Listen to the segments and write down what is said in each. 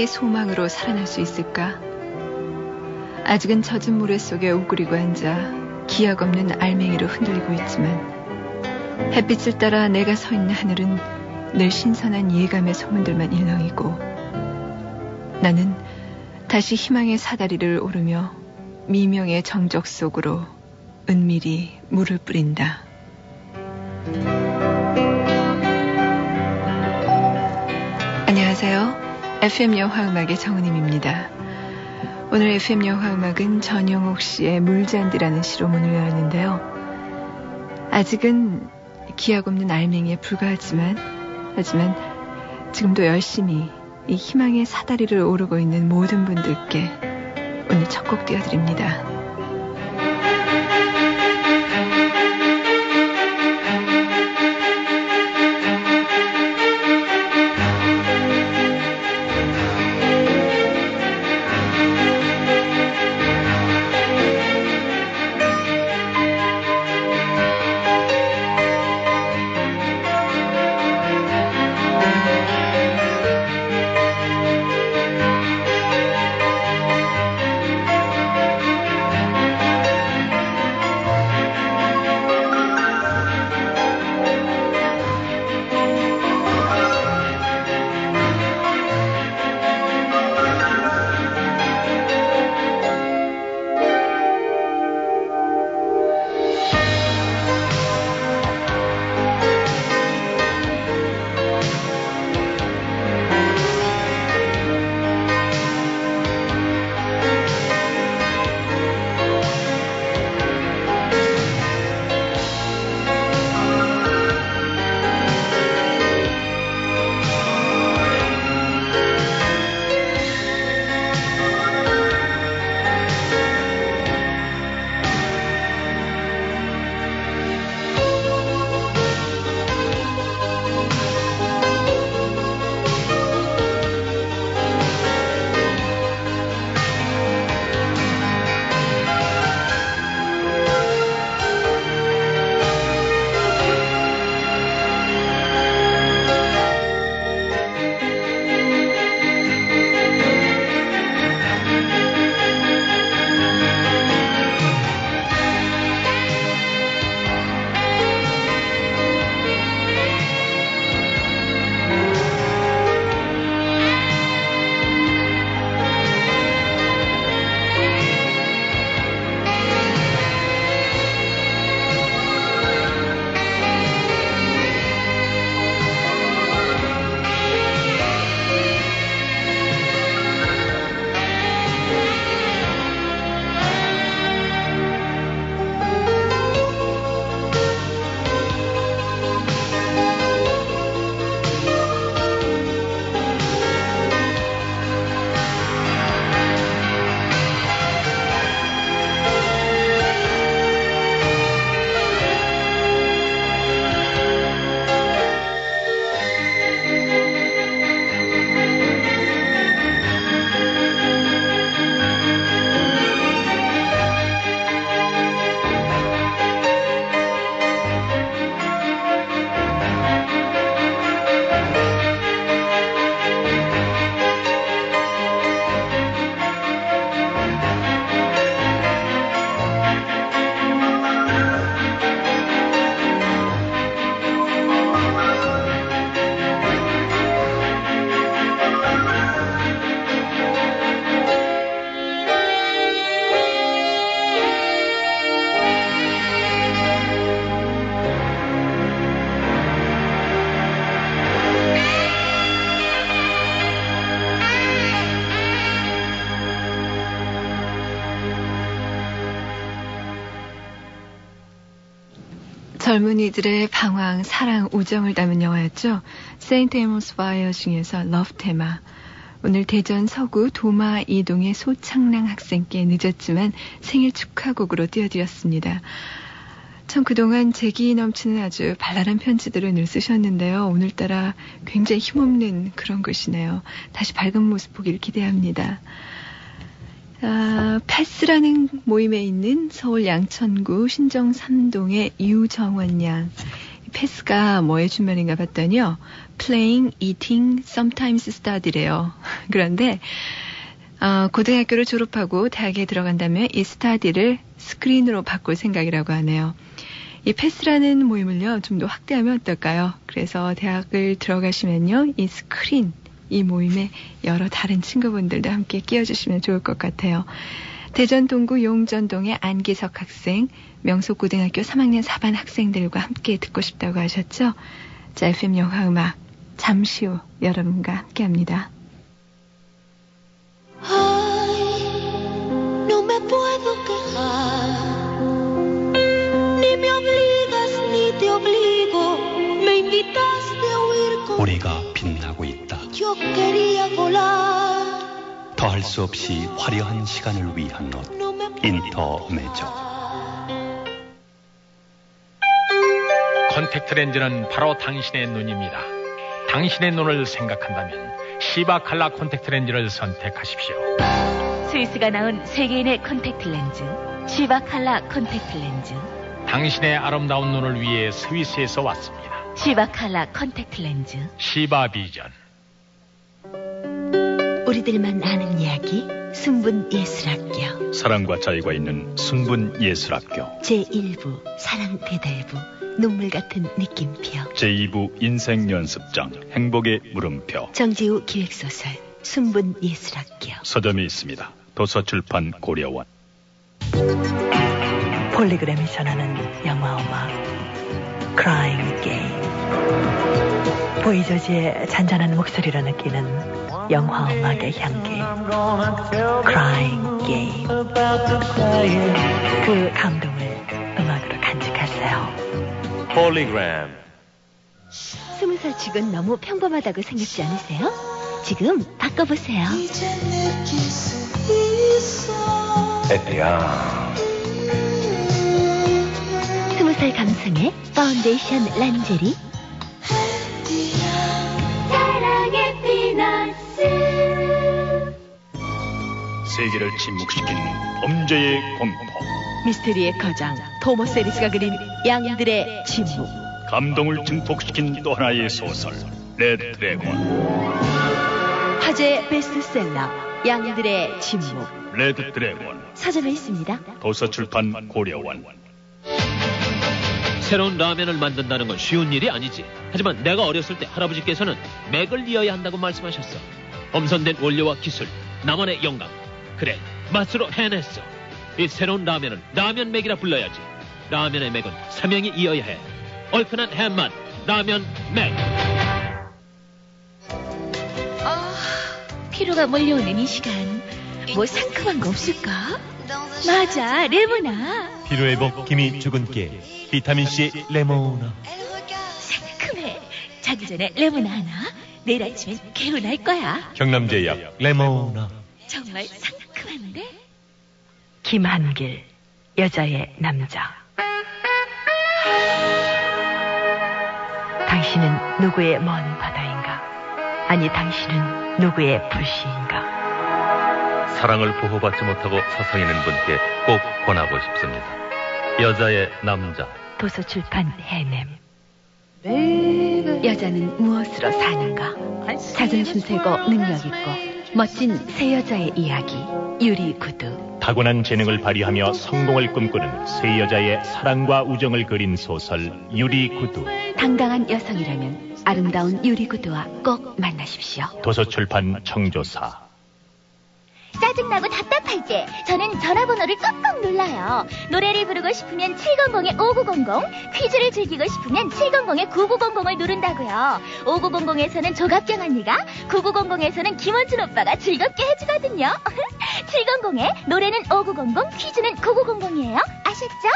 소망으로 살아날 수 있을까? 아직은 젖은 모래 속에 웅크리고 앉아 기약 없는 알맹이로 흔들리고 있지만 햇빛을 따라 내가 서 있는 하늘은 늘 신선한 예감의 소문들만 일렁이고 나는 다시 희망의 사다리를 오르며 미명의 정적 속으로 은밀히 물을 뿌린다. 안녕하세요. FM 영화음악의 정은임입니다. 오늘 FM 영화음악은 전영옥 씨의 물잔디라는 시로 문을 열었는데요. 아직은 기약 없는 알맹이에 불과하지만 지금도 열심히 이 희망의 사다리를 오르고 있는 모든 분들께 오늘 첫 곡 띄워드립니다. 젊은이들의 방황, 사랑, 우정을 담은 영화였죠. 세인트 에모스 파이어 중에서 러브 테마. 오늘 대전 서구 도마 이동의 소창랑 학생께 늦었지만 생일 축하곡으로 띄워드렸습니다. 참 그동안 재기 넘치는 아주 발랄한 편지들을 늘 쓰셨는데요. 오늘따라 굉장히 힘없는 그런 것이네요. 다시 밝은 모습 보기를 기대합니다. 패스라는 모임에 있는 서울 양천구 신정 3동의 유정원 양. 패스가 뭐의 준말인가 봤더니요. Playing, Eating, Sometimes Study래요. 그런데 고등학교를 졸업하고 대학에 들어간다면 이 스타디를 스크린으로 바꿀 생각이라고 하네요. 이 패스라는 모임을요. 좀 더 확대하면 어떨까요? 그래서 대학을 들어가시면요. 이 스크린, 이 모임에 여러 다른 친구분들도 함께 끼워주시면 좋을 것 같아요. 대전 동구 용전동의 안기석 학생, 명소고등학교 3학년 4반 학생들과 함께 듣고 싶다고 하셨죠? 자, FM 영화음악 잠시 후 여러분과 함께합니다. No me puedo quejar, ni me obligas ni te obligo, me invitaste a huir con. 우리가 빛나고 있다. Yo quería volar. 더할 수 없이 화려한 시간을 위한 옷, 인터메조. 콘택트 렌즈는 바로 당신의 눈입니다. 당신의 눈을 생각한다면 시바 칼라 콘택트 렌즈를 선택하십시오. 스위스가 나온 세계인의 콘택트 렌즈, 시바 칼라 콘택트 렌즈. 당신의 아름다운 눈을 위해 스위스에서 왔습니다. 시바 칼라 콘택트 렌즈. 시바 비전. 우리들만 아는 이야기, 순분 예술학교. 사랑과 자유가 있는 순분 예술학교. 제1부 사랑 대대부, 눈물 같은 느낌표. 제2부 인생 연습장, 행복의 물음표. 정지우 기획소설, 순분 예술학교. 서점이 있습니다. 도서출판 고려원. 폴리그램이 전하는 영화음악 Crying Game. 보이저지의 잔잔한 목소리로 느끼는 영화음악의 향기 Crying Game. 그 감동을 음악으로 간직하세요. 폴리그램. 20살 치곤 너무 평범하다고 생각지 않으세요? 지금 바꿔보세요. 에피야. 20살 감성의 파운데이션 란제리. 사랑의 피너스. 세계를 침묵시킨 범죄의 공포. 미스테리의 거장 토머스 에리스가 그린 양들의 침묵. 감동을 증폭시킨 또 하나의 소설 레드 드래곤. 화제 베스트셀러 양들의 침묵. 레드 드래곤. 서점에 있습니다. 도서출판 고려원. 새로운 라면을 만든다는 건 쉬운 일이 아니지. 하지만 내가 어렸을 때 할아버지께서는 맥을 이어야 한다고 말씀하셨어. 엄선된 원료와 기술, 나만의 영감. 그래, 맛으로 해냈어. 이 새로운 라면은 라면 맥이라 불러야지. 라면의 맥은 사명이 이어야 해. 얼큰한 해맛, 라면 맥. 피로가 몰려오는 이 시간, 뭐 상큼한 거 없을까? 맞아, 레모나. 피로회복 기미 주근깨 비타민C 레모나. 상큼해. 자기 전에 레모나 하나. 내일 아침엔 개운할 거야. 경남제약 레모나. 정말 상큼한데? 김한길, 여자의 남자. 당신은 누구의 먼 바다인가? 아니, 당신은 누구의 불씨인가? 사랑을 보호받지 못하고 서성이는 분께 꼭 권하고 싶습니다. 여자의 남자. 도서출판 해냄. 여자는 무엇으로 사는가? 자존심 세고 능력 있고 멋진 새 여자의 이야기. 유리구두. 타고난 재능을 발휘하며 성공을 꿈꾸는 새 여자의 사랑과 우정을 그린 소설 유리구두. 당당한 여성이라면 아름다운 유리구두와 꼭 만나십시오. 도서출판 청조사. 짜증나고 답답할 때 저는 전화번호를 꾹꾹 눌러요. 노래를 부르고 싶으면 700-5900, 퀴즈를 즐기고 싶으면 700-9900을 누른다고요. 5900에서는 조갑경 언니가, 9900에서는 김원준 오빠가 즐겁게 해주거든요. 700에 노래는 5900, 퀴즈는 9900이에요. 아셨죠?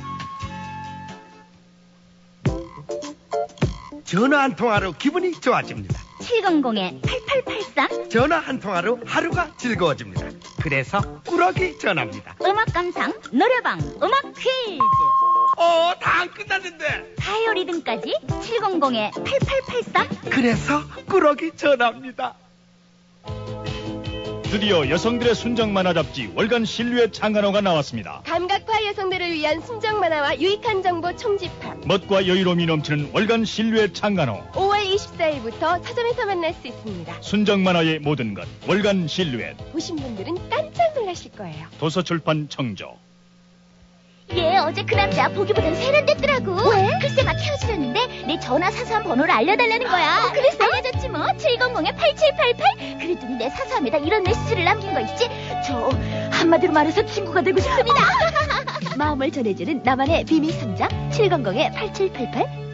전화 한 통화로 기분이 좋아집니다. 700-8883. 전화 한 통화로 하루가 즐거워집니다. 그래서 꾸러기 전화입니다. 음악 감상, 노래방, 음악 퀴즈. 다 안 끝났는데. 바이오 리듬까지 700-8883. 그래서 꾸러기 전화입니다. 드디어 여성들의 순정 만화 잡지 월간 실루엣 장간호가 나왔습니다. 감각파 여성들을 위한 순정 만화와 유익한 정보 총집합. 멋과 여유로움이 넘치는 월간 실루엣 장간호. 5월 24일부터 서점에서 만날 수 있습니다. 순정 만화의 모든 것 월간 실루엣. 보신 분들은 깜짝 놀라실 거예요. 도서출판 청조. 얘 어제 그 남자 보기보단 세련됐더라고. 왜? 글쎄 막 헤어지려는데 내 전화 사서한 번호를 알려달라는 거야. 그래서? 알려줬지 뭐. 700-8788. 그랬더니 내 사서함에다 이런 메시지를 남긴 거 있지. 저 한마디로 말해서 친구가 되고 싶습니다. 마음을 전해주는 나만의 비밀 상자 700-8788.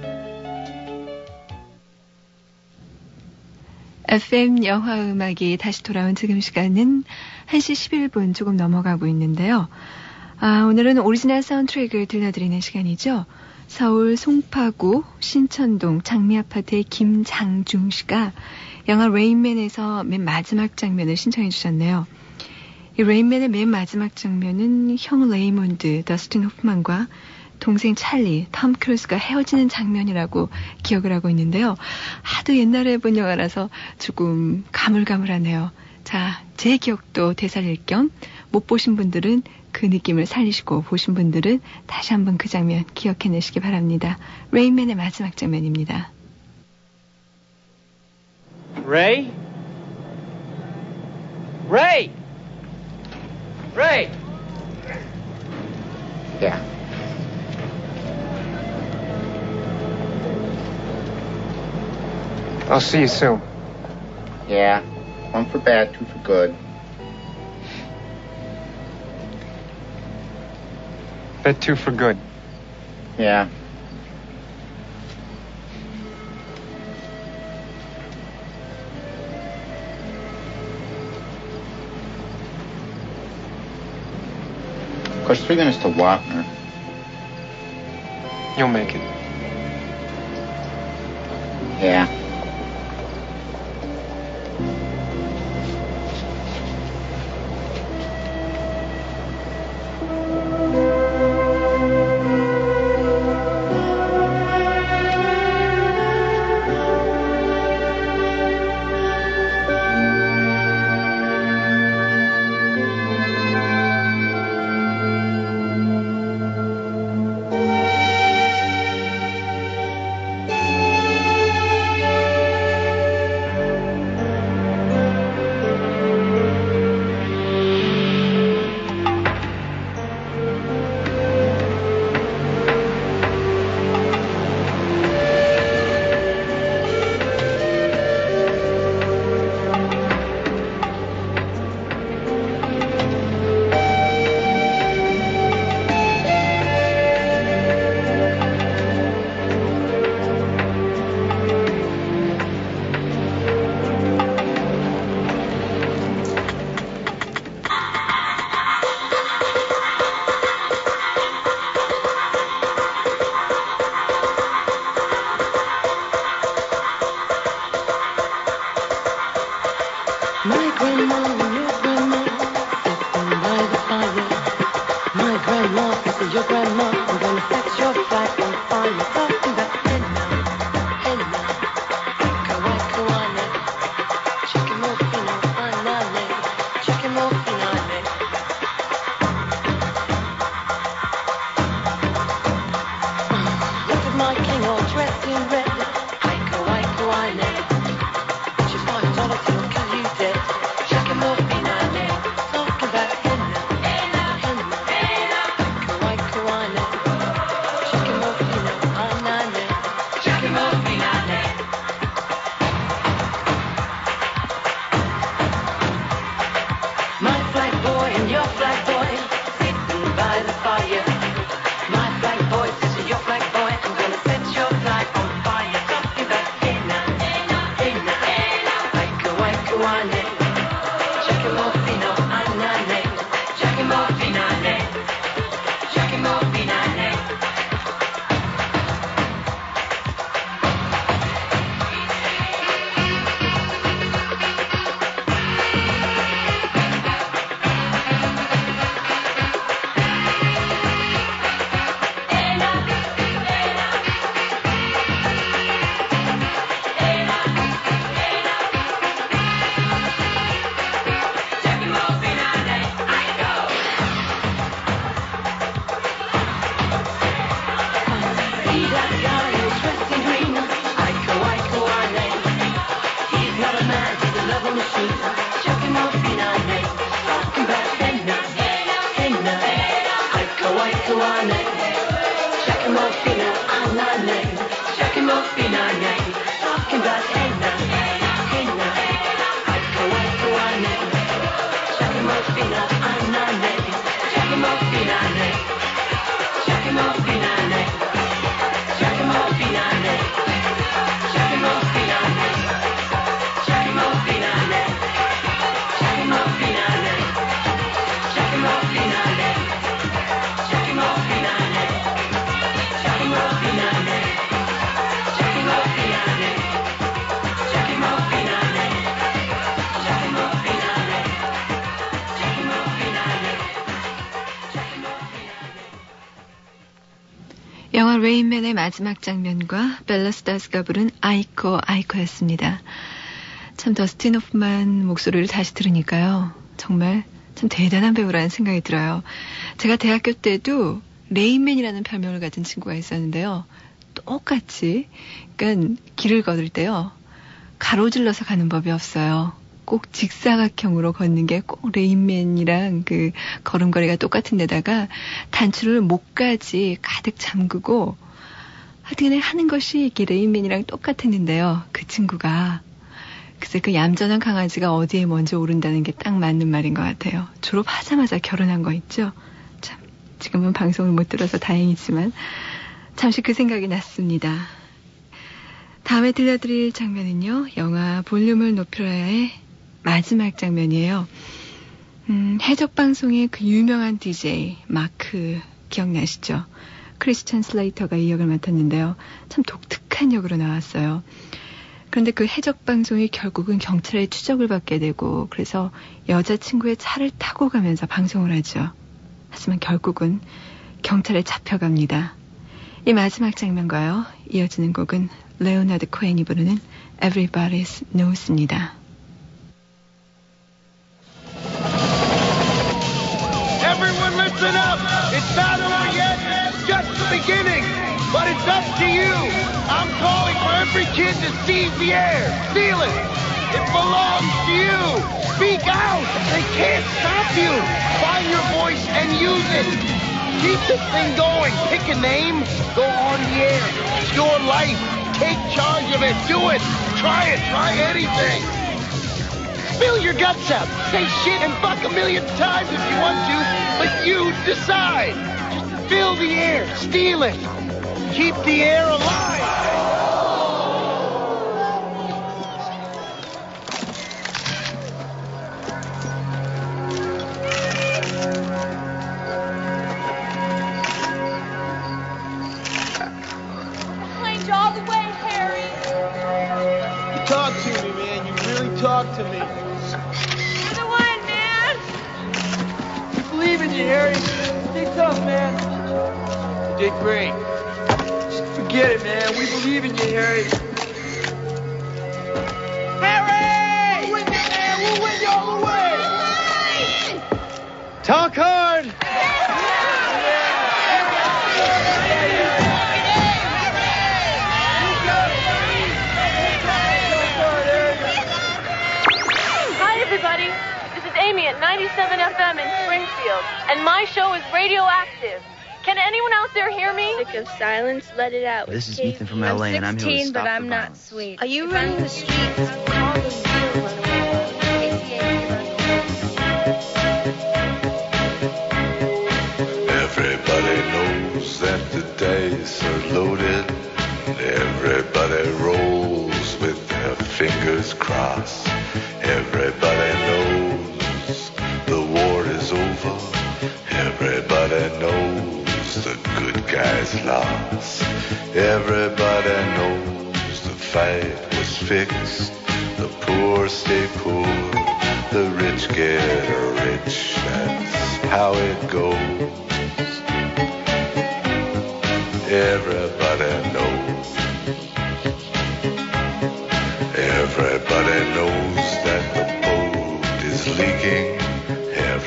FM 영화 음악이 다시 돌아온 지금 시간은 1시 11분 조금 넘어가고 있는데요. 오늘은 오리지널 사운드트랙을 들려드리는 시간이죠. 서울 송파구 신천동 장미아파트의 김장중 씨가 영화 레인맨에서 맨 마지막 장면을 신청해 주셨네요. 이 레인맨의 맨 마지막 장면은 형 레이몬드, 더스틴 호프만과 동생 찰리, 톰 크루즈가 헤어지는 장면이라고 기억을 하고 있는데요. 하도 옛날에 본 영화라서 조금 가물가물하네요. 자, 제 기억도 되살릴 겸 못 보신 분들은 그 느낌을 살리시고 보신 분들은 다시 한번 그 장면 기억해내시기 바랍니다. 레인맨의 마지막 장면입니다. Ray? Ray! Ray! Yeah. I'll see you soon. Yeah. One for bad, two for good. Bet two for good. Yeah. Of course, 3 minutes to Wapner. You'll make it. Yeah. 영화 레인맨의 마지막 장면과 벨라 스타스가 부른 아이코 아이코였습니다. 참 더스틴 호프만 목소리를 다시 들으니까요. 정말 참 대단한 배우라는 생각이 들어요. 제가 대학교 때도 레인맨이라는 별명을 가진 친구가 있었는데요. 똑같이 그러니까 길을 걸을 때요. 가로질러서 가는 법이 없어요. 꼭 직사각형으로 걷는 게 꼭 레인맨이랑 그 걸음걸이가 똑같은 데다가 단추를 목까지 가득 잠그고 하여튼 하는 것이 이렇게 레인맨이랑 똑같았는데요. 그 친구가 글쎄 그 얌전한 강아지가 어디에 먼저 오른다는 게 딱 맞는 말인 것 같아요. 졸업하자마자 결혼한 거 있죠. 참 지금은 방송을 못 들어서 다행이지만 잠시 그 생각이 났습니다. 다음에 들려드릴 장면은요. 영화 볼륨을 높여야의 마지막 장면이에요. 해적방송의 그 유명한 DJ 마크 기억나시죠? 크리스찬 슬레이터가 이 역을 맡았는데요. 참 독특한 역으로 나왔어요. 그런데 그 해적방송이 결국은 경찰의 추적을 받게 되고 그래서 여자친구의 차를 타고 가면서 방송을 하죠. 하지만 결국은 경찰에 잡혀갑니다. 이 마지막 장면과요. 이어지는 곡은 레오나드 코헨이 부르는 Everybody Knows입니다. Everyone listen up! It's not over yet, it's just the beginning! But it's up to you! I'm calling for every kid to seize the air! Steal it! It belongs to you! Speak out! They can't stop you! Find your voice and use it! Keep this thing going! Pick a name! Go on the air! It's your life! Take charge of it! Do it! Try it! Try anything! Spill your guts out. Say shit and fuck a million times if you want to, but you decide. Just fill the air. Steal it. Keep the air alive. Planes all the way, Harry. Talk to me, man. You really talk to me. You're the one, man. We believe in you, Harry. Stay tough, man. You did great. Just forget it, man. We believe in you, Harry. Harry! We'll win you, man. We'll win you all the way. Talk hard. Hi, everybody. This is Amy at 97 FM in Springfield, and my show is Radioactive. Can anyone out there hear me? Sick of silence, let it out. This is Ethan from LA, and I'm here to 16, stop but I'm the not violence. sweet. Are you running the streets? Everybody knows that the dice are loaded. Everybody rolls with their fingers crossed. Everybody knows the war is over. Everybody knows the good guys lost. Everybody knows the fight was fixed. The poor stay poor, the rich get rich. That's how it goes. Everybody knows. Everybody knows that the boat is leaking.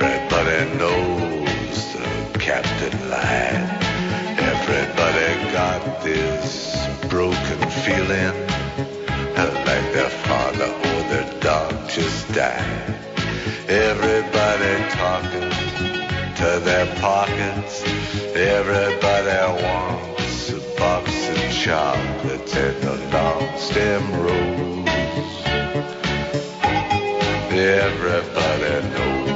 Everybody knows the captain lied. Everybody got got this broken feeling like their father or their dog just died. Everybody talking to their pockets. Everybody wants a box of chocolates and a long stem rose. Everybody knows.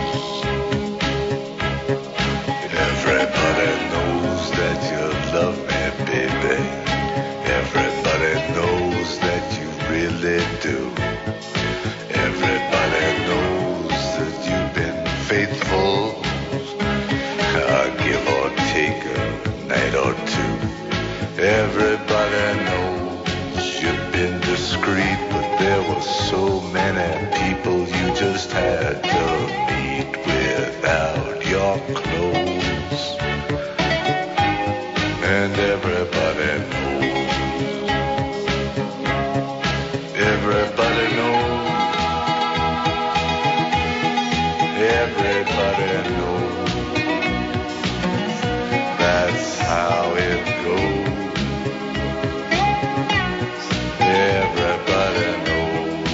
Everybody knows that you love me, baby. Everybody knows that you really do. Everybody knows that you've been faithful, give or take a night or two. Everybody knows you've been discreet, but there were so many people you just had to meet without your clothes. And everybody knows. Everybody knows. Everybody knows. That's how it goes. Everybody knows.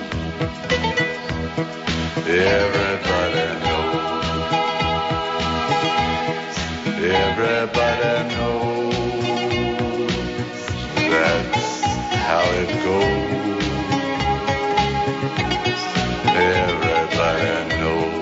Everybody knows. Everybody knows. That's how it goes. Everybody knows.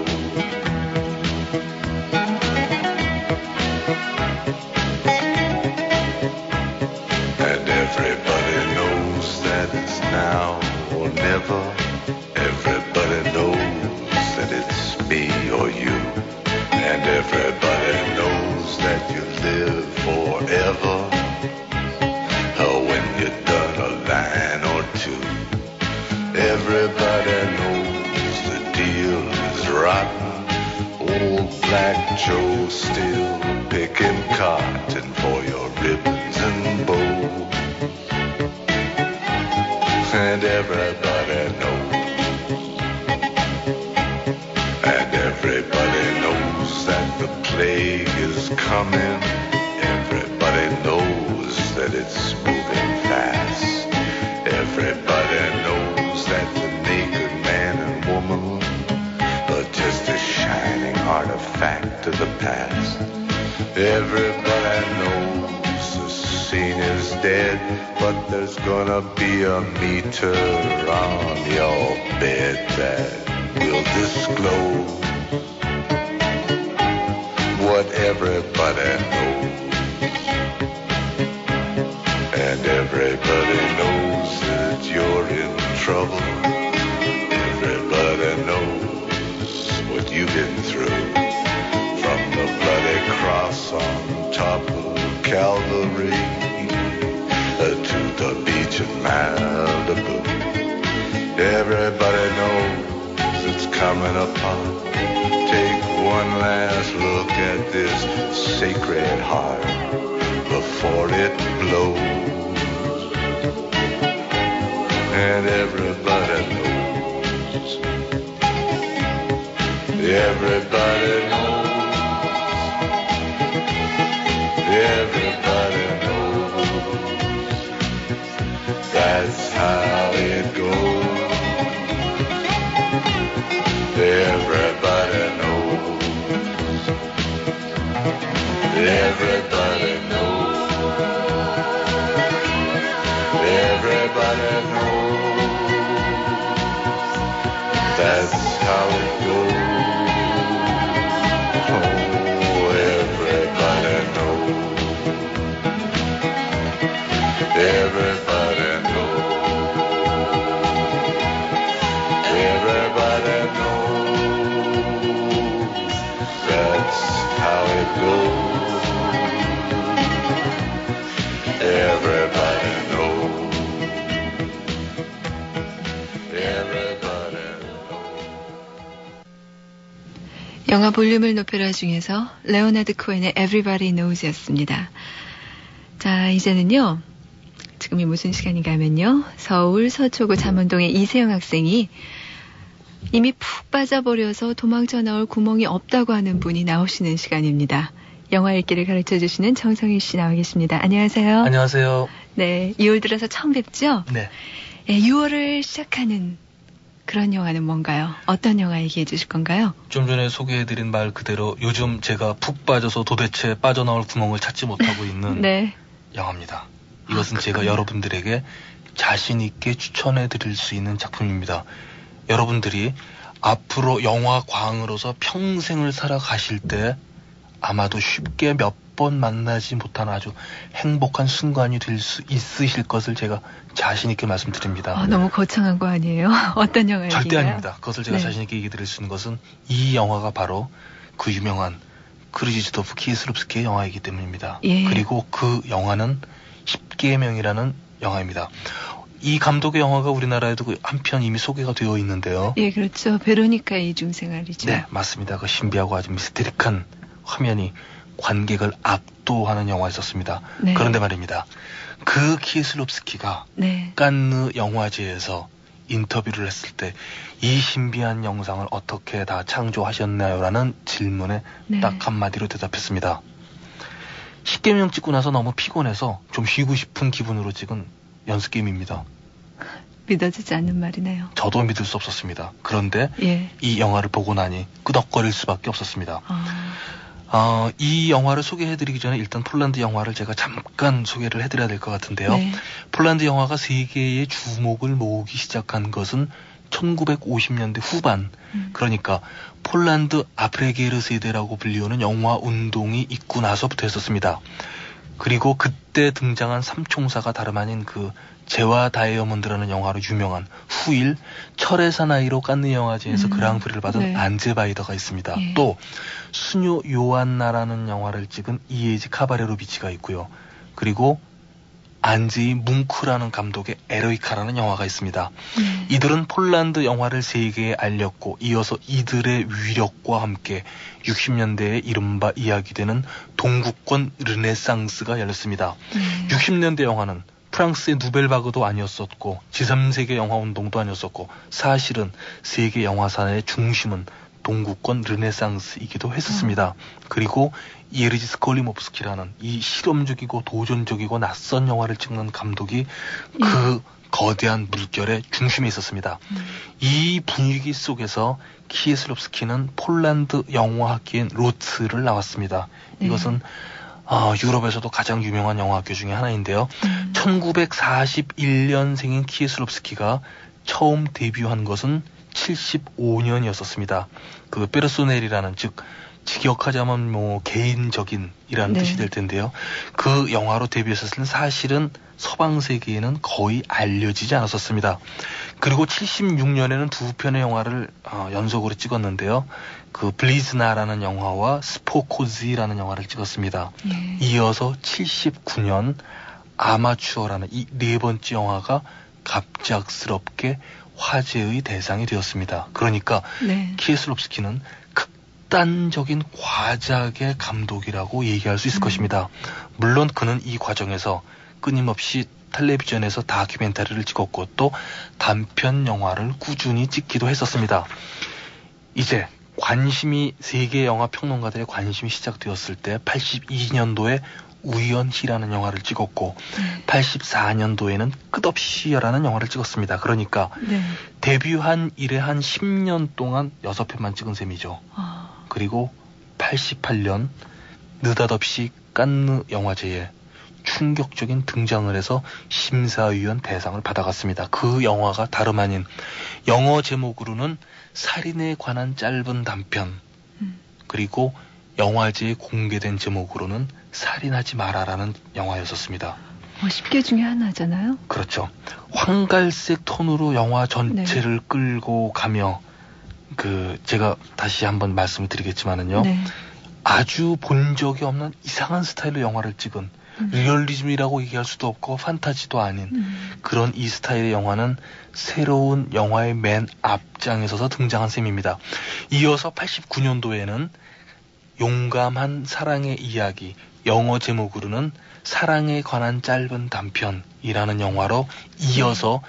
And everybody knows that it's now or never. Everybody knows that it's me or you. And everybody knows that you live forever. When you've done a line or two. Everybody knows the deal is rotten. Old Black Joe still picking cotton for your ribbons and bows. And everybody knows. And everybody knows that the plague is coming. Everybody knows that it's moving fast. Everybody knows that the naked man and woman are just a shining artifact of the past. Everybody knows the scene is dead, but there's gonna be a meter on your bed that will disclose what everybody knows. And everybody knows that you're in trouble. Everybody knows what you've been through. From the bloody cross on top of Calvary to the beach in Malibu. Everybody knows it's coming upon. Take one last look at this sacred heart before it blows. And everybody knows. Everybody knows. Everybody knows. That's how it goes. Everybody knows. Everybody knows. Everybody knows. That's how it goes. Oh, everybody knows. Everybody knows. Everybody knows. That's how it goes. Everybody knows. 영화 볼륨을 높여라 중에서 레오나드 코엔의 Everybody Knows였습니다. 자, 이제는요. 지금이 무슨 시간인가 하면요. 서울 서초구 잠원동의 이세영 학생이 이미 푹 빠져버려서 도망쳐 나올 구멍이 없다고 하는 분이 나오시는 시간입니다. 영화 읽기를 가르쳐주시는 정성희 씨 나와 계십니다. 안녕하세요. 안녕하세요. 네, 2월 들어서 처음 뵙죠? 네. 6월을 시작하는 그런 영화는 뭔가요? 어떤 영화 얘기해 주실 건가요? 좀 전에 소개해드린 말 그대로 요즘 제가 푹 빠져서 도대체 빠져나올 구멍을 찾지 못하고 있는 네. 영화입니다. 이것은 제가 여러분들에게 자신 있게 추천해드릴 수 있는 작품입니다. 여러분들이 앞으로 영화 광으로서 평생을 살아가실 때 아마도 쉽게 몇 번 만나지 못한 아주 행복한 순간이 될 수 있으실 것을 제가 자신 있게 말씀드립니다. 너무 거창한 거 아니에요? 어떤 영화 얘기인가요? 절대 아닙니다. 그것을 제가 네. 자신 있게 얘기 드릴 수 있는 것은 이 영화가 바로 그 유명한 크루지스토프 키슬롭스키의 영화이기 때문입니다. 예. 그리고 그 영화는 10계명이라는 영화입니다. 이 감독의 영화가 우리나라에도 한 편 이미 소개가 되어 있는데요. 예, 그렇죠. 베로니카 이중생활이죠. 네, 맞습니다. 그 신비하고 아주 미스테릭한 화면이 관객을 압도하는 영화였었습니다. 네. 그런데 말입니다. 그 키슬롭스키가 네. 칸느 영화제에서 인터뷰를 했을 때 이 신비한 영상을 어떻게 다 창조하셨나요? 라는 질문에 네. 딱 한마디로 대답했습니다. 10계명 찍고 나서 너무 피곤해서 좀 쉬고 싶은 기분으로 찍은 연습게임입니다. 믿어지지 않는 말이네요. 저도 믿을 수 없었습니다. 그런데 예. 이 영화를 보고 나니 끄덕거릴 수밖에 없었습니다. 이 영화를 소개해드리기 전에 일단 폴란드 영화를 제가 잠깐 소개를 해드려야 될 것 같은데요. 네. 폴란드 영화가 세계의 주목을 모으기 시작한 것은 1950년대 후반, 그러니까 폴란드 아프레게르 세대라고 불리우는 영화 운동이 있고 나서부터 했었습니다. 그리고 그때 등장한 삼총사가 다름 아닌 그 제와 다이아몬드라는 영화로 유명한 후일 철의 사나이로 칸느 영화제에서 그랑프리를 받은 네. 안제 바이더가 있습니다. 예. 또 수녀 요한나라는 영화를 찍은 이에지 카바레로비치가 있고요. 그리고 안제이 뭉크라는 감독의 에로이카라는 영화가 있습니다. 이들은 폴란드 영화를 세계에 알렸고 이어서 이들의 위력과 함께 60년대에 이른바 이야기되는 동구권 르네상스가 열렸습니다. 60년대 영화는 프랑스의 누벨바그도 아니었었고 제3세계 영화운동도 아니었었고 사실은 세계 영화산의 중심은 동구권 르네상스이기도 했었습니다. 그리고 예르지 스콜리모프스키라는 이 실험적이고 도전적이고 낯선 영화를 찍는 감독이 그 거대한 물결의 중심에 있었습니다. 이 분위기 속에서 키슬롭스키는 폴란드 영화학교인 로츠를 나왔습니다. 이것은 유럽에서도 가장 유명한 영화학교 중에 하나인데요. 1941년생인 키슬롭스키가 처음 데뷔한 것은 75년이었었습니다. 그 페르소넬이라는 즉 직역하자면 뭐 개인적인이라는 네. 뜻이 될 텐데요. 그 영화로 데뷔했었을 때 사실은 서방 세계에는 거의 알려지지 않았었습니다. 그리고 76년에는 두 편의 영화를 연속으로 찍었는데요. 그 블리즈나라는 영화와 스포코즈라는 영화를 찍었습니다. 예. 이어서 79년 아마추어라는 이 네 번째 영화가 갑작스럽게 화제의 대상이 되었습니다. 그러니까 네. 키슬롭스키는 극단적인 과작의 감독이라고 얘기할 수 있을 것입니다. 물론 그는 이 과정에서 끊임없이 텔레비전에서 다큐멘터리를 찍었고 또 단편 영화를 꾸준히 찍기도 했었습니다. 이제 관심이 세계 영화 평론가들의 관심이 시작되었을 때 82년도에 우연히라는 영화를 찍었고 84년도에는 끝없이라는 영화를 찍었습니다. 그러니까 네. 데뷔한 이래 한 10년 동안 6편만 찍은 셈이죠. 그리고 88년 느닷없이 칸느 영화제에 충격적인 등장을 해서 심사위원 대상을 받아갔습니다. 그 영화가 다름 아닌 영어 제목으로는 살인에 관한 짧은 단편, 그리고 영화제에 공개된 제목으로는 살인하지 마라라는 영화였었습니다. 10개 중에 하나잖아요. 그렇죠. 황갈색 톤으로 영화 전체를 네. 끌고 가며 제가 다시 한번 말씀을 드리겠지만은요. 네. 아주 본 적이 없는 이상한 스타일로 영화를 찍은 리얼리즘이라고 얘기할 수도 없고 판타지도 아닌 그런 이 스타일의 영화는 새로운 영화의 맨 앞장에 서서 등장한 셈입니다. 이어서 89년도에는 용감한 사랑의 이야기, 영어 제목으로는 사랑에 관한 짧은 단편이라는 영화로 이어서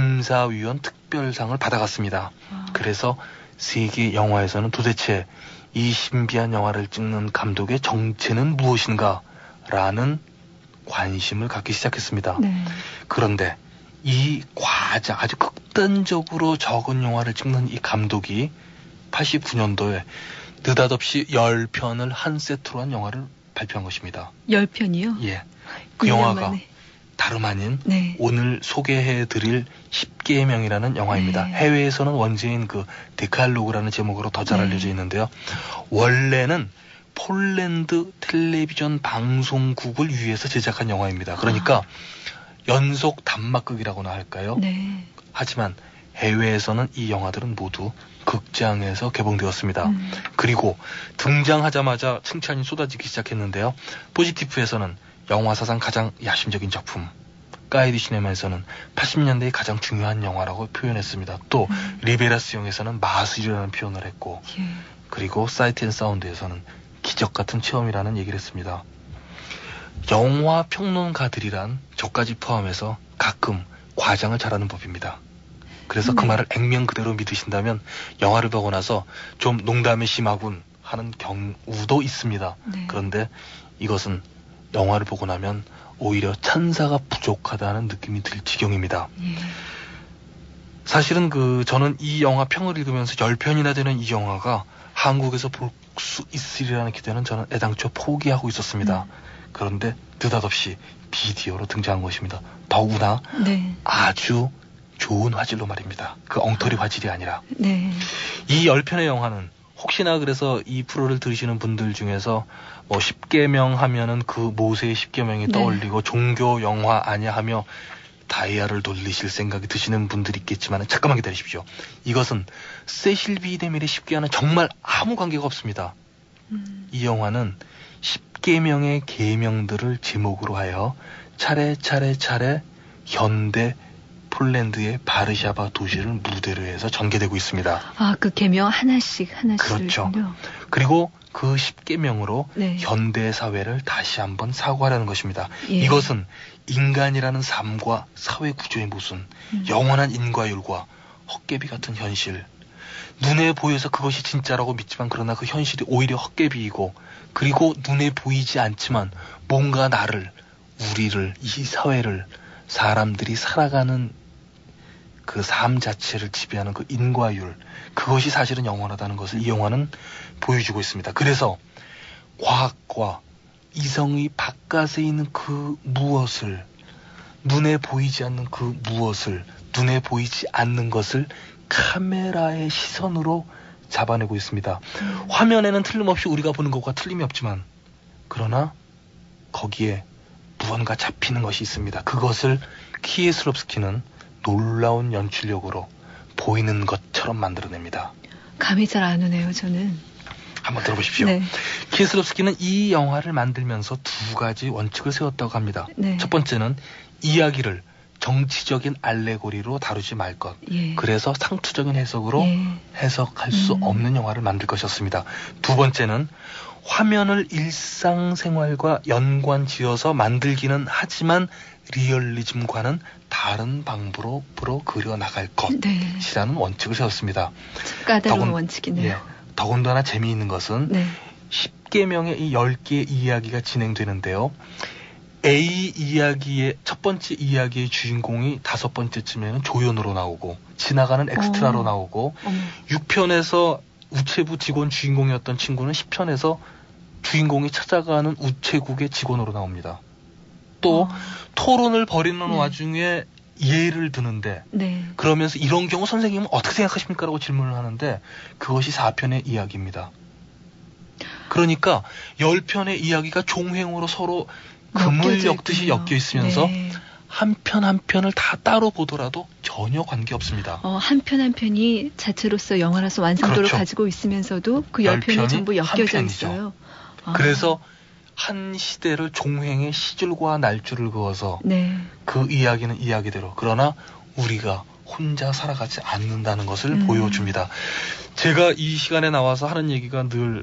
심사위원 특별상을 받아갔습니다. 그래서 세계 영화에서는 도대체 이 신비한 영화를 찍는 감독의 정체는 무엇인가 라는 관심을 갖기 시작했습니다. 네. 그런데 이 과장, 아주 극단적으로 적은 영화를 찍는 이 감독이 89년도에 느닷없이 10편을 한 세트로 한 영화를 발표한 것입니다. 10편이요? 예. 그 영화가 만에. 다름 아닌 네. 오늘 소개해드릴 10계명이라는 영화입니다. 네. 해외에서는 원제인 그 데칼로그라는 제목으로 더 잘 알려져 있는데요. 원래는 폴란드 텔레비전 방송국을 위해서 제작한 영화입니다. 그러니까 연속 단막극이라고나 할까요? 네. 하지만 해외에서는 이 영화들은 모두 극장에서 개봉되었습니다. 그리고 등장하자마자 칭찬이 쏟아지기 시작했는데요. 포지티프에서는 영화사상 가장 야심적인 작품, 까이디 시네마에서는 80년대의 가장 중요한 영화라고 표현했습니다. 또 리베라스용에서는 마술이라는 표현을 했고, 그리고 사이트 앤 사운드에서는 기적 같은 체험이라는 얘기를 했습니다. 영화 평론가들이란 저까지 포함해서 가끔 과장을 잘하는 법입니다. 그래서 그 말을 액면 그대로 믿으신다면 영화를 보고 나서 좀 농담이 심하군 하는 경우도 있습니다. 네. 그런데 이것은 영화를 보고 나면 오히려 찬사가 부족하다는 느낌이 들 지경입니다. 예. 사실은 저는 이 영화 평을 읽으면서 10편이나 되는 이 영화가 한국에서 볼 수 있으리라는 기대는 저는 애당초 포기하고 있었습니다. 그런데 느닷없이 비디오로 등장한 것입니다. 더구나 네. 아주 좋은 화질로 말입니다. 그 엉터리 화질이 아니라. 네. 이 10편의 영화는 혹시나 그래서 이 프로를 들으시는 분들 중에서 뭐 10계명 하면은 그 모세의 10계명이 떠올리고 종교 영화 아냐 하며 다이아를 돌리실 생각이 드시는 분들이 있겠지만 잠깐만 기다리십시오. 이것은 세실 B. 데밀의 10계와는 정말 아무 관계가 없습니다. 이 영화는 10계명의 계명들을 제목으로 하여 차례 현대 폴란드의 바르샤바 도시를 무대로 해서 전개되고 있습니다. 아, 그 계명 하나씩. 그렇죠. 그리고 그 10계명으로 현대 사회를 다시 한번 사고하려는 것입니다. 예. 이것은 인간이라는 삶과 사회 구조의 모순, 영원한 인과율과 헛개비 같은 현실. 눈에 보여서 그것이 진짜라고 믿지만 그러나 그 현실이 오히려 헛개비이고, 그리고 눈에 보이지 않지만 뭔가 나를, 우리를, 이 사회를, 사람들이 살아가는 그 삶 자체를 지배하는 그 인과율, 그것이 사실은 영원하다는 것을 이 영화는 보여주고 있습니다. 그래서 과학과 이성의 바깥에 있는 그 무엇을, 눈에 보이지 않는 그 무엇을, 눈에 보이지 않는 것을 카메라의 시선으로 잡아내고 있습니다. 화면에는 틀림없이 우리가 보는 것과 틀림이 없지만, 그러나 거기에 무언가 잡히는 것이 있습니다. 그것을 키에슬롭스키는 놀라운 연출력으로 보이는 것처럼 만들어냅니다. 감이 잘 안 오네요, 저는. 한번 들어보십시오. 네. 키에슬롭스키는 이 영화를 만들면서 두 가지 원칙을 세웠다고 합니다. 네. 첫 번째는 이야기를 정치적인 알레고리로 다루지 말 것. 예. 그래서 상투적인 해석으로 해석할 수 없는 영화를 만들 것이었습니다. 두 번째는 화면을 일상생활과 연관지어서 만들기는 하지만 리얼리즘과는 다른 방법으로 그려나갈 것이라는 원칙을 세웠습니다. 까다로운 원칙이네요. 예, 더군다나 재미있는 것은 10계명의 이 10개의 이야기가 진행되는데요. A 이야기의 첫 번째 이야기의 주인공이 5번째쯤에는 조연으로 나오고 지나가는 엑스트라로 나오고 6편에서 우체부 직원 주인공이었던 친구는 10편에서 주인공이 찾아가는 우체국의 직원으로 나옵니다. 또 토론을 벌이는 와중에 예를 드는데 그러면서 이런 경우 선생님은 어떻게 생각하십니까? 라고 질문을 하는데 그것이 4편의 이야기입니다. 그러니까 10편의 이야기가 종횡으로 서로 금을 엮듯이 엮여 있으면서 한 편 한 편을 다 따로 보더라도 전혀 관계없습니다. 한 편 한 편이 자체로서 영화라서 완성도를 그렇죠. 가지고 있으면서도 그 10편이 전부 엮여져 있어요. 그래서 한 시대를 종횡의 시줄과 날줄을 그어서 그 이야기는 이야기대로, 그러나 우리가 혼자 살아가지 않는다는 것을 보여줍니다. 제가 이 시간에 나와서 하는 얘기가 늘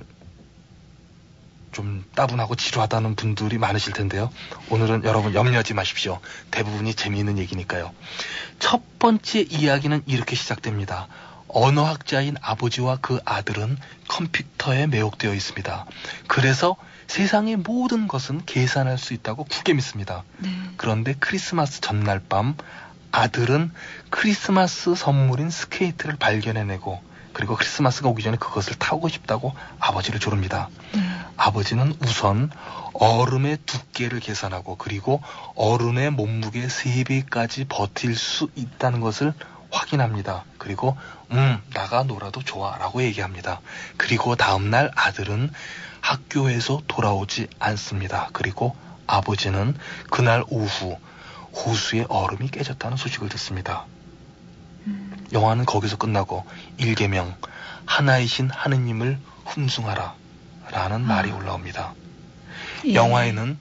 좀 따분하고 지루하다는 분들이 많으실 텐데요. 오늘은 여러분 염려하지 마십시오. 대부분이 재미있는 얘기니까요. 첫 번째 이야기는 이렇게 시작됩니다. 언어학자인 아버지와 그 아들은 컴퓨터에 매혹되어 있습니다. 그래서 세상의 모든 것은 계산할 수 있다고 굳게 믿습니다. 그런데 크리스마스 전날 밤 아들은 크리스마스 선물인 스케이트를 발견해내고 그리고 크리스마스가 오기 전에 그것을 타고 싶다고 아버지를 조릅니다. 아버지는 우선 얼음의 두께를 계산하고 그리고 얼음의 몸무게 3배까지 버틸 수 있다는 것을 확인합니다. 그리고 나가 놀아도 좋아 라고 얘기합니다. 그리고 다음날 아들은 학교에서 돌아오지 않습니다. 그리고 아버지는 그날 오후 호수의 얼음이 깨졌다는 소식을 듣습니다. 영화는 거기서 끝나고 1계명 하나이신 하느님을 흠숭하라 라는 말이 올라옵니다. 영화에는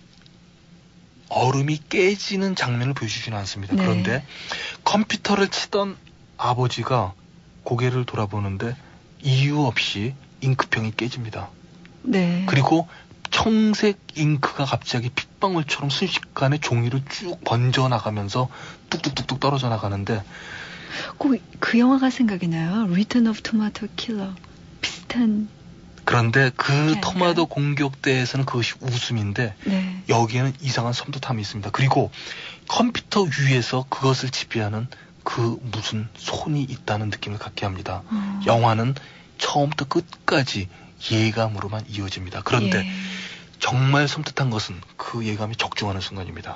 얼음이 깨지는 장면을 보여주지는 않습니다. 그런데 컴퓨터를 치던 아버지가 고개를 돌아보는데 이유 없이 잉크병이 깨집니다. 그리고 청색 잉크가 갑자기 핏방울처럼 순식간에 종이로 쭉 번져나가면서 뚝뚝뚝뚝 떨어져 나가는데 꼭 그 영화가 생각이 나요. Return of Tomato Killer. 비슷한. 그런데 그 토마토 공격대에서는 그것이 웃음인데 여기에는 이상한 섬뜩함이 있습니다. 그리고 컴퓨터 위에서 그것을 지배하는 그 무슨 손이 있다는 느낌을 갖게 합니다. 영화는 처음부터 끝까지 예감으로만 이어집니다. 그런데 정말 섬뜩한 것은 그 예감이 적중하는 순간입니다.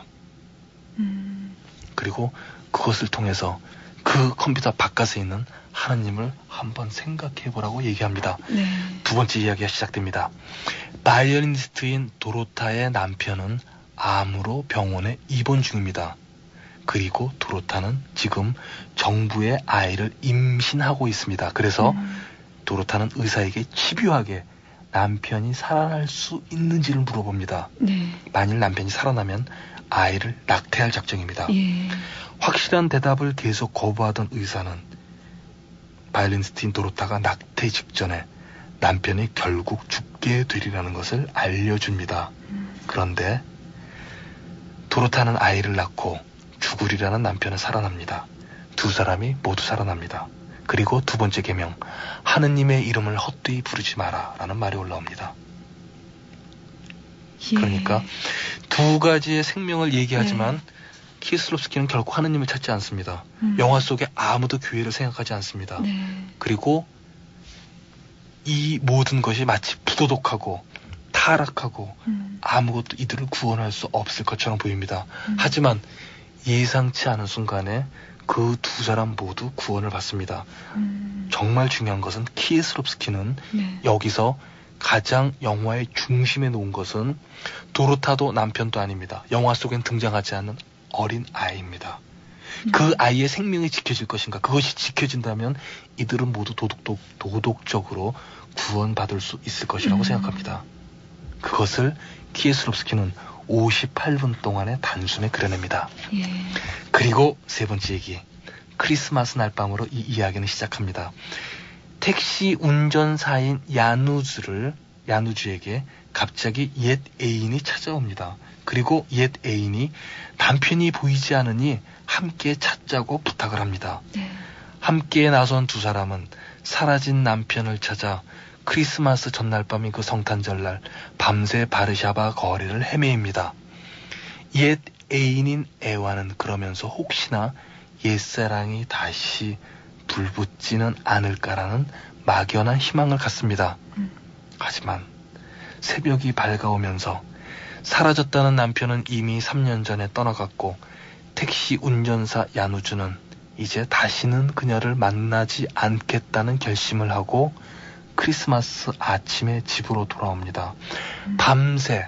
그리고 그것을 통해서 그 컴퓨터 바깥에 있는 하나님을 한번 생각해보라고 얘기합니다. 두 번째 이야기가 시작됩니다. 바이올리니스트인 도로타의 남편은 암으로 병원에 입원 중입니다. 그리고 도로타는 지금 정부의 아이를 임신하고 있습니다. 그래서 도로타는 의사에게 집요하게 남편이 살아날 수 있는지를 물어봅니다. 만일 남편이 살아나면 아이를 낙태할 작정입니다. 확실한 대답을 계속 거부하던 의사는 바이올리니스트인 도로타가 낙태 직전에 남편이 결국 죽게 되리라는 것을 알려줍니다. 그런데 도로타는 아이를 낳고 죽으리라는 남편은 살아납니다. 두 사람이 모두 살아납니다. 그리고 두 번째 계명, 하느님의 이름을 헛되이 부르지 마라 라는 말이 올라옵니다. 그러니까 두 가지의 생명을 얘기하지만 키슬롭스키는 결코 하느님을 찾지 않습니다. 영화 속에 아무도 교회를 생각하지 않습니다. 그리고 이 모든 것이 마치 부도덕하고 타락하고 아무것도 이들을 구원할 수 없을 것처럼 보입니다. 하지만 예상치 않은 순간에 그 두 사람 모두 구원을 받습니다. 정말 중요한 것은 키슬롭스키는 여기서 가장 영화의 중심에 놓은 것은 도로타도 남편도 아닙니다. 영화 속엔 등장하지 않는 어린 아이입니다. 그 아이의 생명이 지켜질 것인가? 그것이 지켜진다면 이들은 모두 도덕적으로 구원받을 수 있을 것이라고 생각합니다. 그것을 키슬롭스키는 58분 동안의 단숨에 그려냅니다. 그리고 세 번째 얘기, 크리스마스 날 밤으로 이 이야기는 시작합니다. 택시 운전사인 야누즈에게 갑자기 옛 애인이 찾아옵니다. 그리고 옛 애인이 남편이 보이지 않으니 함께 찾자고 부탁을 합니다. 함께 나선 두 사람은 사라진 남편을 찾아 크리스마스 전날 밤인 그 성탄절날 밤새 바르샤바 거리를 헤매입니다. 옛 애인인 에와는 그러면서 혹시나 옛사랑이 다시 불붙지는 않을까라는 막연한 희망을 갖습니다. 하지만 새벽이 밝아오면서 사라졌다는 남편은 이미 3년 전에 떠나갔고 택시 운전사 야누즈는 이제 다시는 그녀를 만나지 않겠다는 결심을 하고 크리스마스 아침에 집으로 돌아옵니다. 밤새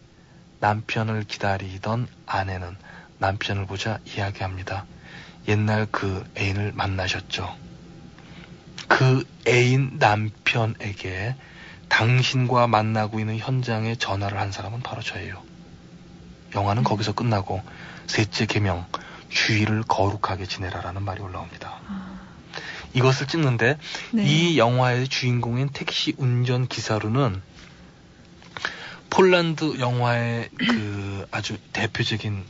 남편을 기다리던 아내는 남편을 보자 이야기합니다. 옛날 그 애인을 만나셨죠? 그 애인 남편에게 당신과 만나고 있는 현장에 전화를 한 사람은 바로 저예요. 영화는 거기서 끝나고 셋째 계명, 주의를 거룩하게 지내라라는 말이 올라옵니다. 이것을 찍는데 이 영화의 주인공인 택시 운전 기사로는 폴란드 영화의 그 아주 대표적인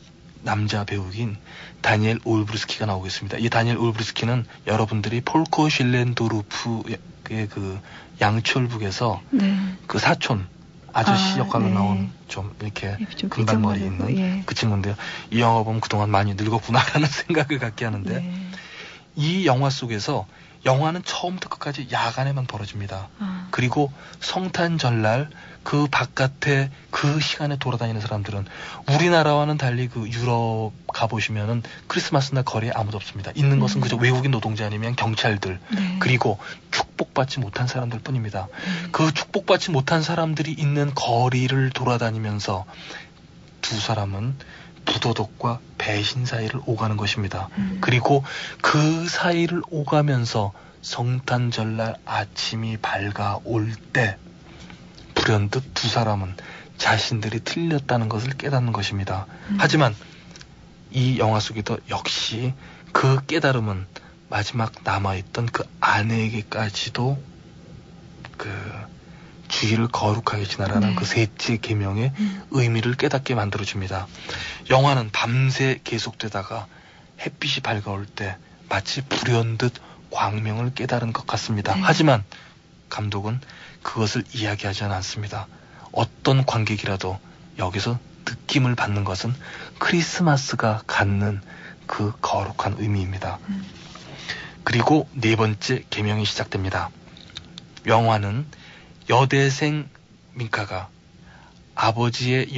남자 배우인 다니엘 올브리스키가 나오겠습니다. 이 다니엘 올브리스키는 여러분들이 폴코 슐렌도르프의 그 양철북에서 네. 그 사촌 아저씨 역할로 네. 나온 좀 이렇게 좀 금발머리 있는 예. 그 친구인데요. 이 영화 보면 그동안 많이 늙었구나라는 생각을 갖게 하는데 네. 이 영화 속에서 영화는 처음부터 끝까지 야간에만 벌어집니다. 그리고 성탄절날 그 바깥에 그 시간에 돌아다니는 사람들은 우리나라와는 달리 그 유럽 가보시면은 크리스마스 날 거리에 아무도 없습니다. 있는 것은 그저 외국인 노동자 아니면 경찰들 네. 그리고 축복받지 못한 사람들 뿐입니다. 그 축복받지 못한 사람들이 있는 거리를 돌아다니면서 두 사람은 부도덕과 배신 사이를 오가는 것입니다. 그리고 그 사이를 오가면서 성탄절날 아침이 밝아올 때 불현듯 두 사람은 자신들이 틀렸다는 것을 깨닫는 것입니다. 하지만 이 영화 속에도 역시 그 깨달음은 마지막 남아있던 그 아내에게까지도 그 주의를 거룩하게 지나라는 네. 그 셋째 계명의 의미를 깨닫게 만들어줍니다. 영화는 밤새 계속되다가 햇빛이 밝아올 때 마치 불현듯 광명을 깨달은 것 같습니다. 네. 하지만 감독은 그것을 이야기하지는 않습니다. 어떤 관객이라도 여기서 느낌을 받는 것은 크리스마스가 갖는 그 거룩한 의미입니다. 그리고 네 번째 계명이 시작됩니다. 영화는 여대생 민카가 아버지가